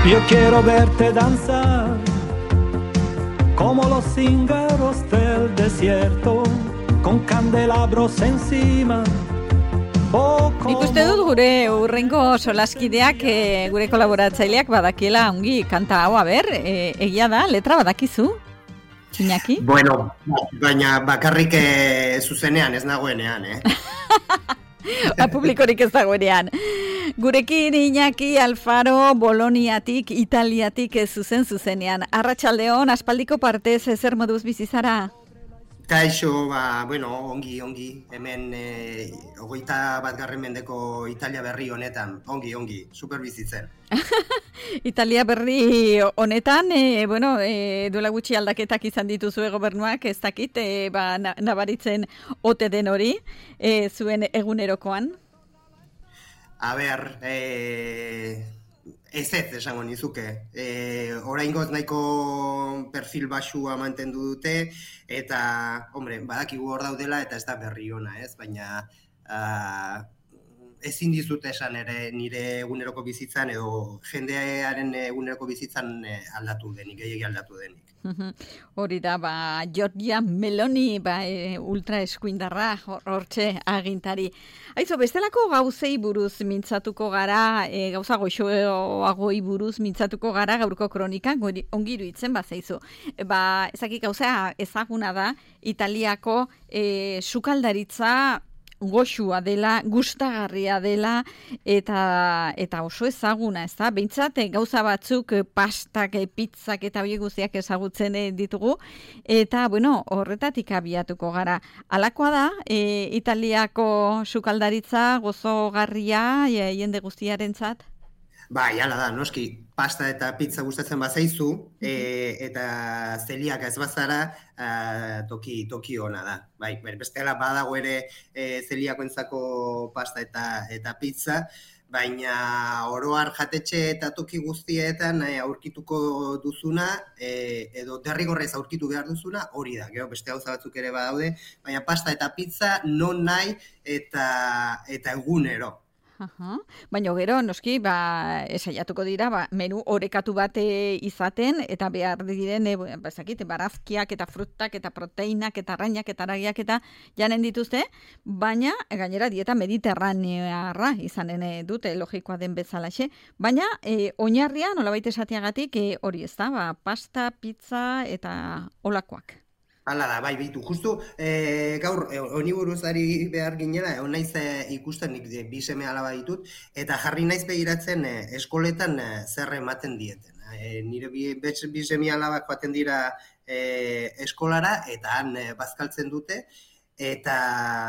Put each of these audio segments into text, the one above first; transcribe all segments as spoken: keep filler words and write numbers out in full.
Yo quiero verte danzar como los cíngaros del desierto con candelabros encima. Nik uste dut gure urrengo solaskideak, e, gure kolaboratzaileak badakiela ongi kanta hau, a ber, e, egia da, letra badakizu, Iñaki? Bueno, baina bakarrik e, zuzenean, ez nagoenean, eh? A publikorik ez dagoenean. Gurekin Iñaki Alfaro, Boloniatik, Italiatik ez zuzen zuzenean. Arratsaldeon, aspaldiko partez zer moduz bizizara? Kaixo, ba, bueno, ongi, ongi, hemen e, hogeita batgarren mendeko Italia berri honetan, ongi, ongi, super bizitzen. Italia berri honetan, e, bueno, e, duela gutxi aldaketak izan dituzue gobernuak, ez dakit, e, ba, nabaritzen ote den hori, e, zuen egunerokoan? A ber, e, ez ez esango nizuke. E, oraingoz nahiko perfil baxua mantendu dute, eta, hombre, badakigu hor daudela, eta ez da berri ona, ez? Baina, uh, ezin dizut esan ere nire eguneroko bizitzan, edo jendearen eguneroko bizitzan aldatu denik, gehiegi aldatu denik. Hori da, ba, Giorgia Meloni, ba, e, ultra eskuindarra, hortxe agintari. Aizo, bestelako gauzei buruz mintzatuko gara, e, gauza goixoagoi buruz mintzatuko gara gaurko kronikan, ongi iruditzen, ba, zeizu. Ba, ezakik gauza ezaguna da, Italiako e, sukaldaritza goxua dela, gustagarria dela, eta eta oso ezaguna, ez da? Behintzat, gauza batzuk, pastak, pizzak eta horiek guztiak ezagutzen ditugu, eta, bueno, horretatik abiatuko gara. Halakoa da, e, Italiako sukaldaritza gozogarria, e, jende guztiarentzat? Bai, hala da, noski, pasta eta pizza gustatzen bazaizu, e, eta zeliak ez bazara, a, toki, toki ona da. Bai, bestela badago ere e, zeliakoentzako pasta eta, eta pizza, baina oroar jatetxe eta toki guztietan e, aurkituko duzuna, e, edo derrigorrez aurkitu behar duzuna, hori da, gero beste gauza batzuk ere badaude, baina pasta eta pizza non nahi eta, eta egunero. Aha. Baina gero, noski, ba, esaiatuko dira, ba, menu orekatu bate izaten, eta behar diren, e, bazakit, barazkiak eta frutak eta proteinak eta arrainak eta aragiak eta janen dituzte, baina gainera dieta mediterranearra izanen dute, logikoa den bezalaxe, baina e, oinarria, nolabait esateagatik, e, hori ez da, ba, pasta, pizza eta olakoak. Hala da, bai, bitu, justu, e, gaur, honi buruz ari behar ginela, egon naiz e, ikusten nik e, bi seme alaba ditut, eta jarri naiz begiratzen e, eskoletan e, zer ematen dieten. E, nire bi, bi seme alabak baten dira e, eskolara, eta han e, bazkaltzen dute, eta,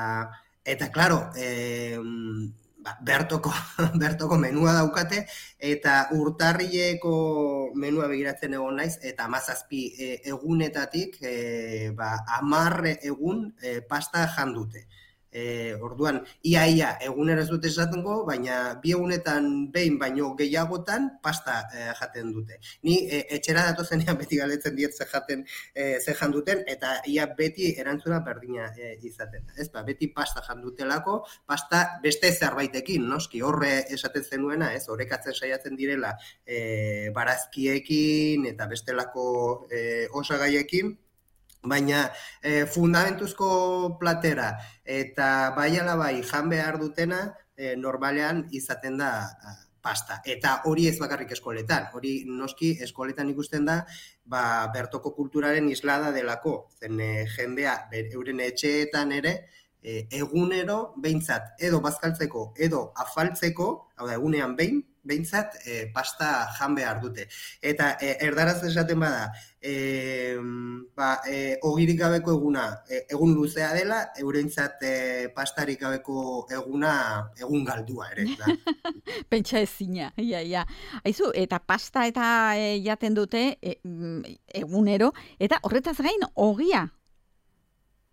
eta klaro, e, ba, bertoko, bertoko menua daukate, eta urtarrileko menua begiratzen egon naiz, eta hamazazpi e, egunetatik e, ba, hamar egun e, pasta jandute. E, orduan, ia-ia egunera ez dute esatengo, baina bi egunetan behin baino gehiagotan pasta e, jaten dute. Ni e, etxera datozenean beti galetzen diet ze jaten e, ze janduten, eta ia beti erantzuna berdina e, izaten. Ez ba, beti pasta jandutelako, pasta beste zerbaitekin, noski, horre esaten zenuena, ez, orekatzen saiatzen direla e, barazkiekin eta bestelako e, osagaiekin, baina e, fundamentuzko platera eta bai ala bai jan behar dutena e, normalean izaten da a, pasta. Eta hori ez bakarrik eskoletan, hori noski eskoletan ikusten da ba, bertoko kulturaren islada delako, zen e, jendea ber, euren etxeetan ere e, egunero behintzat edo bazkaltzeko edo afaltzeko, hau da egunean behin, behintzat e, pasta jan behar dute. Eta e, erdaraz esaten bada, e, ba, e, ogirik gabeko eguna e, egun luzea dela, eurentzat e, pastarik gabeko eguna egun galdua ere. Da. Pentsa ezina, ia, ia. Aizu, eta pasta eta e, jaten dute e, egunero, eta horretaz gain ogia.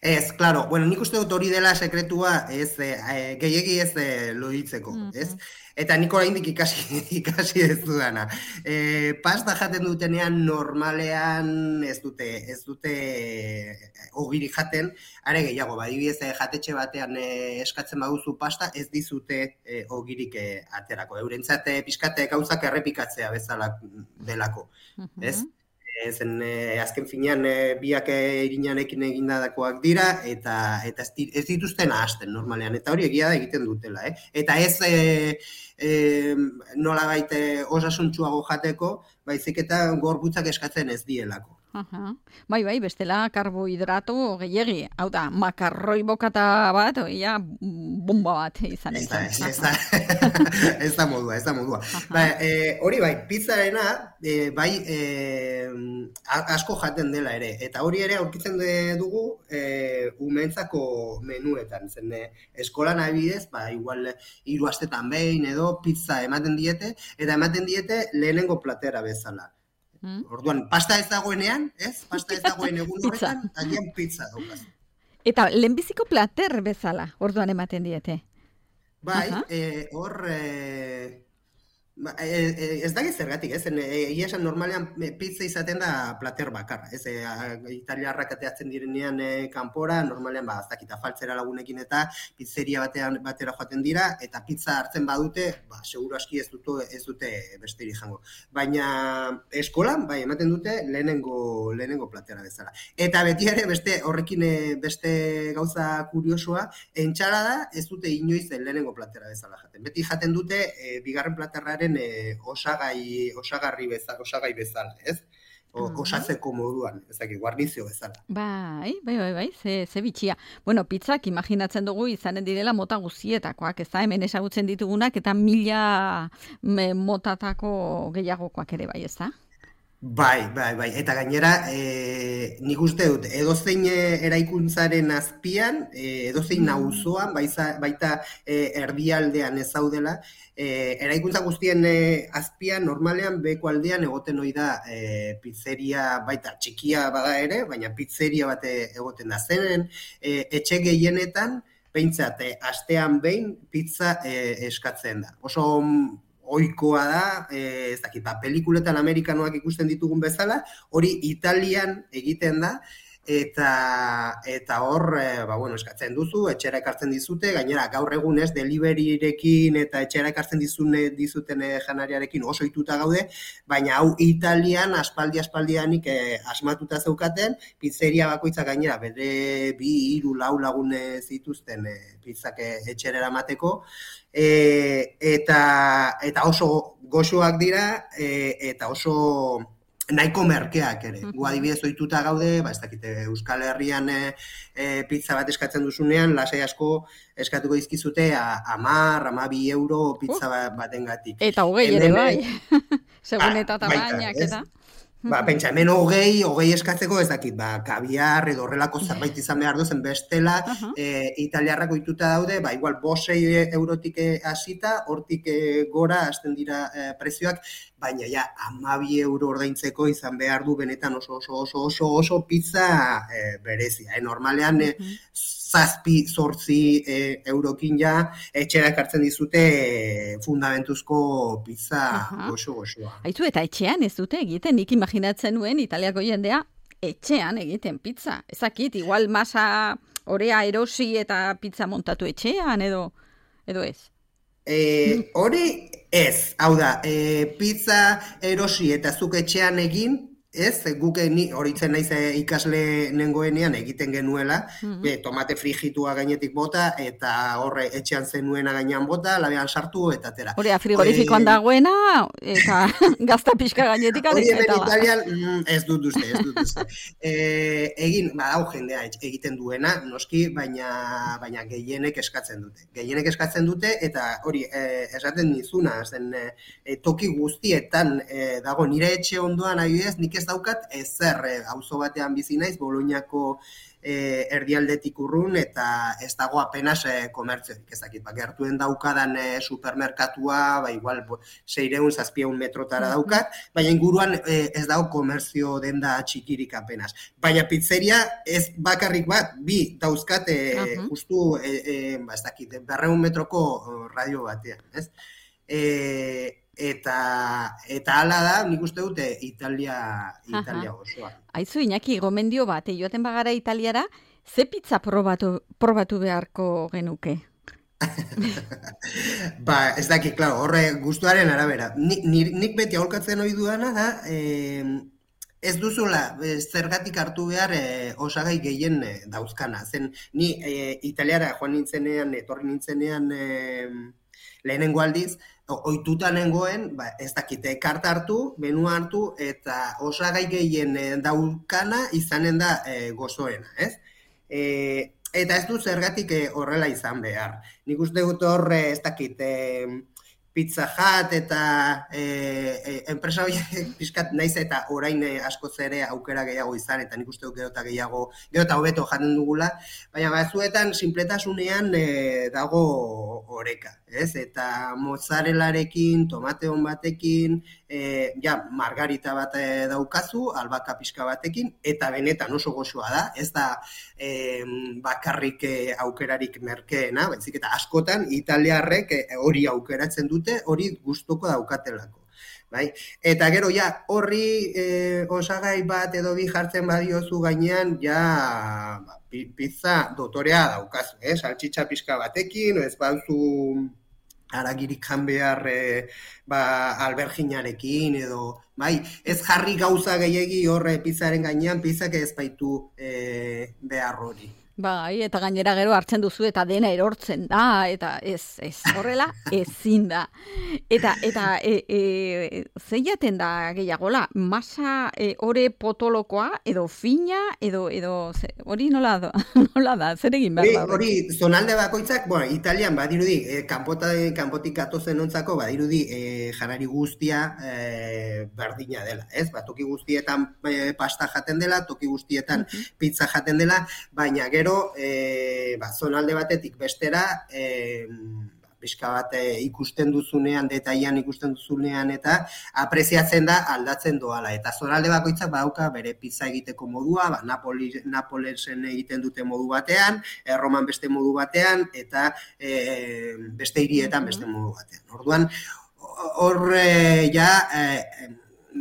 Ez, claro, bueno, nik uste dut hori dela sekretua, ez, eh, gehiegi ez eh, loditzeko, mm-hmm. ez? Eta nik oraindik ikasi, ikasi ez dudana. E, pasta jaten dutenean normalean ez dute, ez dute ogiri jaten, are gehiago, badibidez jatetxe batean e, eskatzen baduzu pasta, ez dizute e, ogirik e, aterako. Eurentzat pixkate gauzak errepikatzea bezala delako, mm-hmm. ez? Zen eh, azken finean eh, biak irinarekin egindadakoak dira eta eta ez dituzten ahazten normalean eta hori egia da egiten dutela, eh? Eta ez eh, eh, nolabait eh, osasuntsuago jateko, baizik eta gorputzak eskatzen ez dielako. Aha. Bai, bai, bestela karbohidrato gehiegi. Hau da, makarroi bokata bat, oia, bomba bat izan ez da, ez, ez, da, ez da modua, ez da modua. Ba, e, hori bai, pizzarena, e, bai, e, asko jaten dela ere. Eta hori ere aurkitzen dugu e, umentzako menuetan. Zen, e, eskolan adibidez, ba, igual hiru astetan behin edo pizza ematen diete, eta ematen diete lehenengo platera bezala. Mm. Orduan, pasta ez dagoenean, ez? Pasta ez dagoen egun horretan, agian pizza daukaz. Eta lehenbiziko plater bezala, orduan ematen diete. Bai, eh, hor, eh, eh, ez da zergatik, ez? Egia esan normalean pizza izaten da plater bakarra, ez? E, italiarrak ateatzen direnean e, kanpora, normalean, ba, ez dakita faltzera lagunekin eta pizzeria batean batera joaten dira, eta pizza hartzen badute, ba, seguru aski ez dute, ez dute besterik jango. Baina eskolan, bai, ematen dute lehenengo, lehenengo platera bezala. Eta beti ere, beste horrekin beste gauza kuriosoa, entxalada ez dute inoiz lehenengo platera bezala jaten. Beti jaten dute, e, bigarren platerraren E, osagai, osagarri bezala, osagai bezala, ez? O, mm-hmm. Osatzeko moduan, ezaki, guarnizio bezala. Bai, bai, bai, bai, ze, ze bitxia. Bueno, pizzak imaginatzen dugu izanen direla mota guztietakoak, ez da, hemen ezagutzen ditugunak, eta mila me, motatako gehiagokoak ere, bai, ez da? Bai, bai, bai. Eta gainera, e, nik uste dut, edozein eraikuntzaren azpian, e, edozein mm. auzoan, baita, baita e, erdialdean ez zaudela, e, eraikuntza guztien e, azpian, normalean, beko aldean egoten ohi da e, pizzeria, baita txikia bada ere, baina pizzeria bate egoten da zenen, e, etxe gehienetan, behintzat, e, astean behin, pizza e, eskatzen da. Oso ohikoa da, eh, ez dakit, ba, pelikuletan amerikanoak ikusten ditugun bezala, hori Italian egiten da, eta eta hor, eh, ba, bueno, eskatzen duzu, etxera ekartzen dizute, gainera gaur egun ez, deliveryrekin eta etxera ekartzen dizune, dizuten eh, janariarekin oso ohituta gaude, baina hau Italian aspaldi aspaldianik eh, asmatuta zeukaten, pizzeria bakoitza gainera bere bi, hiru, lau lagun zituzten eh, pizzak etxera eramateko, E, eta, eta oso goxoak dira e, eta oso nahiko merkeak ere. Gu adibidez ohituta gaude, ba ez dakite Euskal Herrian e, e, pizza bat eskatzen duzunean, lasai asko eskatuko dizkizute hamar, hamabi euro pizza batengatik. Eta hogei ere bai. Segun eta tamainak eta. Ba, pentsa, hemen hogei, hogei eskatzeko ez dakit, ba, kabiar edo horrelako zerbait izan behar duzen bestela, uh-huh. e, italiarrak ohituta daude, ba, igual bosei eurotik hasita, hortik gora hasten dira e, prezioak, baina ja, hamabi euro ordaintzeko izan behar du benetan oso oso oso oso oso pizza e, berezia. E, normalean, uh-huh. e, zazpi, zortzi e, eurokin ja, etxera ekartzen dizute e, fundamentuzko pizza uh-huh. goxo-goxoa. Aizu, eta etxean ez dute egiten, nik imaginatzen nuen Italiako jendea etxean egiten pizza. Ezakit, igual masa orea erosi eta pizza montatu etxean edo, edo ez? E, hori ez, hau da, e, pizza erosi eta zuk etxean egin, ez, guk horitzen naiz ikasle nengoenean egiten genuela, mm-hmm. be, tomate frigitua gainetik bota, eta horre etxean zenuena gainean bota, labean sartu, eta tera. Horea, frigorifikoan e... dagoena, eta gazta pixka gainetik. Hori hemen Italian, mm, ez dut uste, ez dut uste. e, egin, badau jendea egiten duena, noski, baina, baina gehienek eskatzen dute. Gehienek eskatzen dute, eta hori, e, esaten nizuna, zen, e, toki guztietan e, dago nire etxe ondoan adibidez, nik ez daukat ezer, eh, auzo batean bizi naiz, Boloñako eh, erdialdetik urrun, eta ez dago apenas eh, komertziorik, ez dakit, ba, gertuen daukadan eh, supermerkatua, ba, igual, seireun, zazpieun metrotara daukat, baina inguruan eh, ez dago komertzio denda txikirik apenas. Baina pizzeria ez bakarrik bat, bi dauzkat eh, uh-huh. justu, eh, eh, ba, ez dakit, berreun metroko radio batean, ez? Eh, Eta eta hala da, nik uste dute Italia, Italia osoa. Aizu, Iñaki, gomendio bat, joaten bagara Italiara, ze pizza probatu, probatu beharko genuke? Ba, ez dakit, klaro, horre gustuaren arabera. Nik, nik beti aholkatzen ohi dudana da, eh, ez duzula zergatik hartu behar eh, osagai gehien eh, dauzkana. Zen, ni eh, Italiara joan nintzenean, etorri nintzenean eh, lehenengo aldiz, ohituta nengoen, ba, ez dakite, karta hartu, menua hartu, eta osagai gehien e, daukana izanen da e, gozoena, ez? E, eta ez du zergatik e, horrela izan behar. Nik uste dut horre, ez dakite, Pizza Hut eta e, e, enpresa horiek pixkat naiz eta orain askoz ere aukera gehiago izan, eta nik uste dut gero eta gehiago, gero eta hobeto jaten dugula, baina batzuetan sinpletasunean e, dago oreka, ez? Eta mozzarelarekin, tomate on batekin, e, ja, margarita bat e, daukazu, albaka pixka batekin, eta benetan oso gozoa da, ez da e, bakarrik e, aukerarik merkeena, baizik eta askotan italiarrek e, hori aukeratzen dute, hori gustuko daukatelako. Bai? Eta gero, ja, horri e, osagai bat edo bi jartzen badiozu gainean, ja, ba, pizza dotorea daukazu, eh? Saltxitxa pixka batekin, ez bauzu haragirik jan behar e, ba, alberginarekin edo, bai, ez jarri gauza gehiegi horre pizzaren gainean, pizzak ez baitu e, behar hori. Bai, eta gainera gero hartzen duzu eta dena erortzen da, eta ez, ez, horrela ezin da. Eta, eta e, e, zeiaten da gehiagola, masa e, ore potolokoa, edo fina, edo, edo ze, hori nola da, nola da, zer egin behar da? Hori, zonalde bakoitzak, bueno, Italian badirudi, e, kanpota, kanpotik atozen ontzako, badirudi e, janari guztia e, berdina dela, ez? Ba, toki guztietan e, pasta jaten dela, toki guztietan uh-huh. pizza jaten dela, baina gero E, ba, zonalde batetik bestera e, pixka bat e, ikusten duzunean, detailan ikusten duzunean eta apreziatzen da aldatzen doala. Eta zonalde bakoitzak badauka bere pizza egiteko modua, ba, Napoli, Napolesen egiten dute modu batean, Erroman beste modu batean, eta e, beste hirietan beste modu batean. Orduan, hor e, ja... E,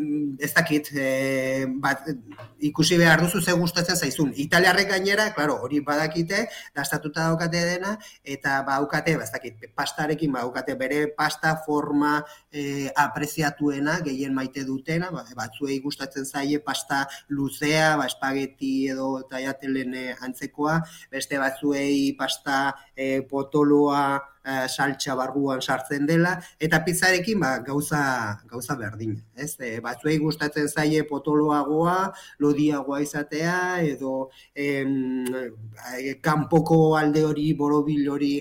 ez dakit, e, bat, ikusi behar duzu ze gustatzen zaizun. Italiarrek gainera, claro, hori badakite, dastatuta daukate dena, eta baukate, ba, ez dakit, pastarekin baukate bere pasta forma e, apreziatuena, gehien maite dutena, ba, batzuei gustatzen zaie pasta luzea, ba, espageti edo taiatelen antzekoa, beste batzuei pasta e, potoloa, Uh, saltxa barruan sartzen dela, eta pizzarekin ba, gauza, gauza berdina. Ez? E, batzuei gustatzen zaie potoloagoa, lodiagoa izatea, edo em, e, kanpoko alde hori, borobil hori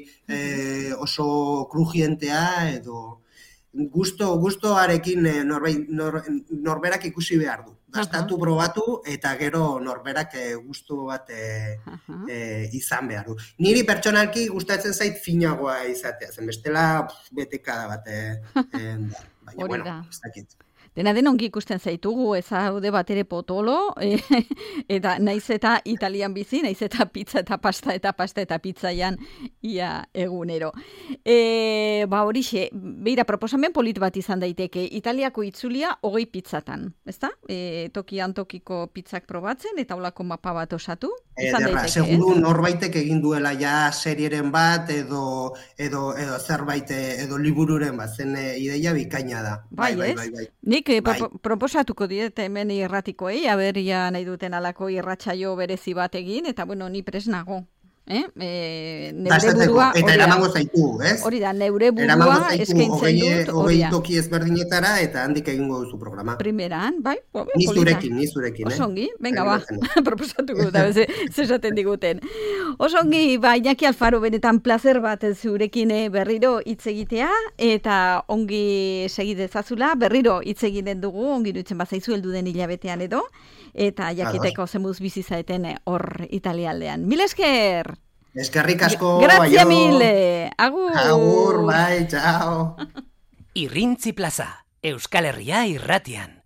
e, oso krujientea, edo gusto, gustoarekin e, norbait, nor, norberak ikusi behar du. Dastatu uh-huh. probatu, eta gero norberak e, gustu bat e, uh-huh. e, izan behar du. Niri pertsonalki gustatzen zait finagoa izatea, zen bestela betekada bat. E, e, baina, bueno, ez dakit. Dena den ongi ikusten zaitugu, ez haude bat ere potolo, e, eta naiz eta Italian bizi, naiz eta pizza eta pasta eta pasta eta pizzaian ia egunero. E, ba horixe, beira, proposamen polit bat izan daiteke, Italiako itzulia hogei pizzatan, ezta? E, tokian tokiko pizzak probatzen, eta holako mapa bat osatu. Ederra, seguru eh? Norbaitek egin duela ja serieren bat, edo, edo, edo zerbait, edo libururen bat, zen ideia bikaina da. Bai, bai, bai, bai. Nik eh, bai. pro, proposatuko diet hemen irratikoei, aberia nahi duten alako irratsaio berezi bat egin, eta bueno, ni presnago. eh? E, neure burua... Eta eramango zaitu, ez? Hori da, neure burua eskaintzen dut. Hogei toki ezberdinetara eta handik egingo duzu programa. Primeran, bai? Ni zurekin, ni zurekin, eh? Osongi, venga ba, proposatuko da, zesaten diguten. Osongi, ba, Iñaki Alfaro, benetan placer bat zurekin berriro hitz egitea, eta ongi segidezazula, berriro hitz egiten dugu, ongi dutzen bazaizu heldu den hilabetean edo, eta jakiteko zemuz bizi zaeten hor Italialdean. Mil esker! Eskerrik asko, Grazie mille! Agur! Agur, bai, txao! Irrintzi plaza, Euskal Herria irratian.